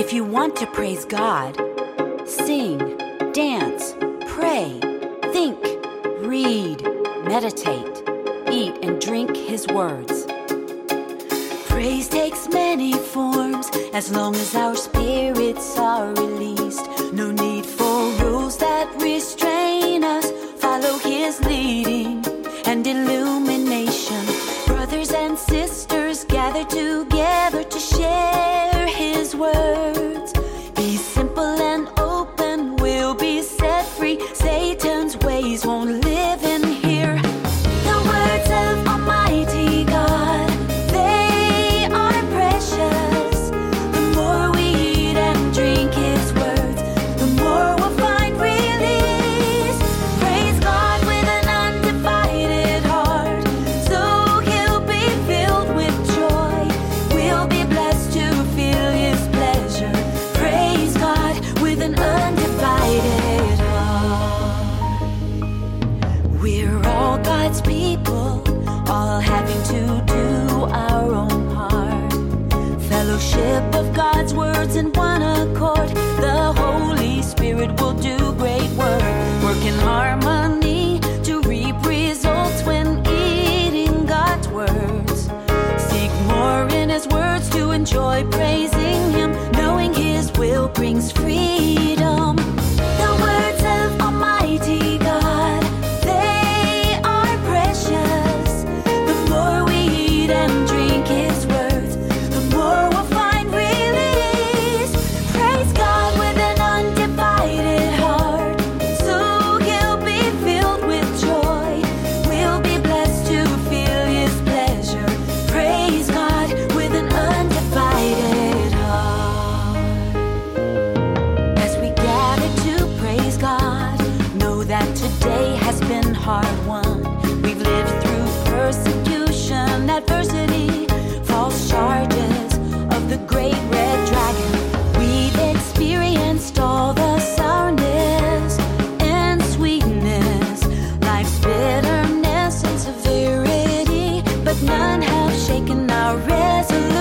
If you want to praise God, sing, dance, pray, think, read, meditate, eat and drink His words. Praise takes many forms as long as our spirits are released. No need for rules that restrain us. Follow His leading and illumination. Brothers and sisters gather together to share His words. Be simple and open, we'll be set free. Satan's ways won't live in here. The words of Almighty God, they are precious. The more we eat and drink His words, the more we'll find release. Praise God with an undivided heart, so He'll be filled with joy. We'll be blessed to feel His pleasure. Praise God with an undivided heart. We're all God's people, all having to do our own part. Fellowship of God's words in one accord. The Holy Spirit will do great work. Work in harmony to reap results when eating God's words. Seek more in His words to enjoy praising Him. Knowing His will brings freedom. The words of Almighty God, they are precious. The more we eat and drink His words, the more we'll find release. Praise God with an undivided heart, so He'll be filled with joy. We'll be blessed to feel His pleasure. Praise God with an undivided heart. As we gather to praise God, know that today has been hard won. We've lived through persecution, adversity, false charges of the great red dragon. We've experienced all the sourness and sweetness, life's bitterness and severity, but none have shaken our resolution.